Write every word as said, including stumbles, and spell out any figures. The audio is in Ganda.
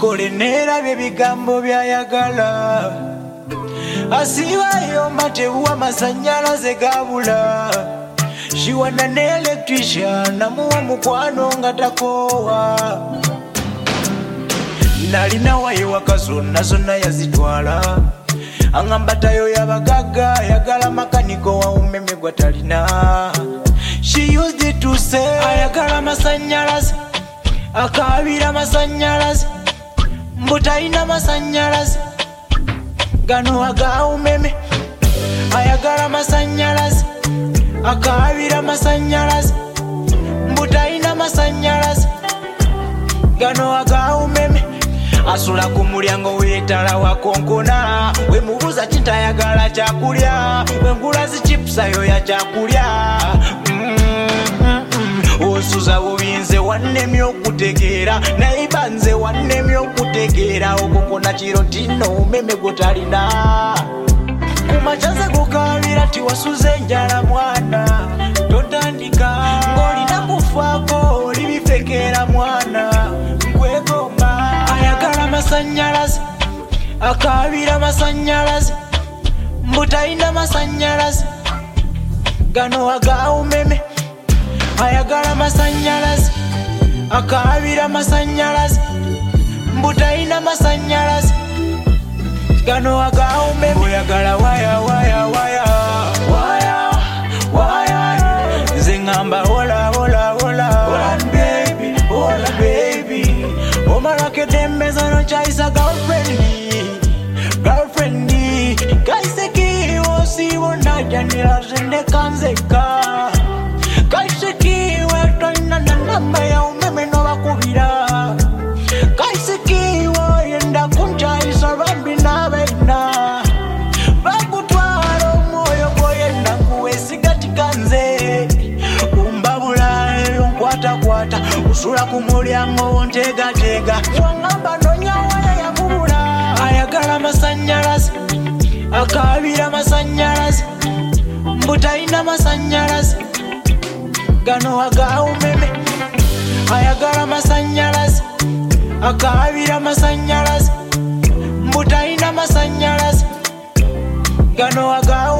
Chikole nerabye bigambo byayagala asibayo matebu amasanyalaze gabula shiwana ne electrician namuwa mukwano nga takowa nalina waye wakazonna zonna yazitwala angamba tayo yabagaga yagala makaniko wa umeme gwatalina. She used it to say ayagala masanyalaze akabira masanyalaze mbutaina masanyalaze gano aga umeme ayagala masanyalaze akabira masanyalaze mbutaina masanyalaze gano aga umeme asula ku mulyango wetala wakonkona we mubuza chintayagala chakulya we ngulazi chips ayo ya chakulya mm -mm. Osuza bubinze wannemyo okutegeera naibanze wannemyo okutegeera okokona kiro tino umeme gotalina kumachaze kukabira ti wasuze njala mwana totandika ngolina kufaako olibifekera mwana nkwegomba ayagala masanyalaze akabira masanyalaze mbutaina masanyalaze gano aga umeme ayagala masanyalaze akabira masanyalaze mbutaina masanyalaze gano aga umeme oyagala waya waya waya waya waya zingamba hola hola hola hola baby hola baby omarake dembeza no chaisa girlfriend girlfriend kaiseki osiwo najanira zende kanzeka kaiseki wetona namba ya umeme no bakubira kaiseki woyenda kunchaisa rambi nabena bakutwara moyo boyenda kuwesiga tikanze umbabula yonkwata kwata usula ku mulyango wontega tega wangamba nonyawa ya kubula ayagala masanyalaze akabira masanyalaze mbutaina masanyalaze gano aga umeme ayagala masanyalaze akabira masanyalaze mbutaina masanyalaze gano aga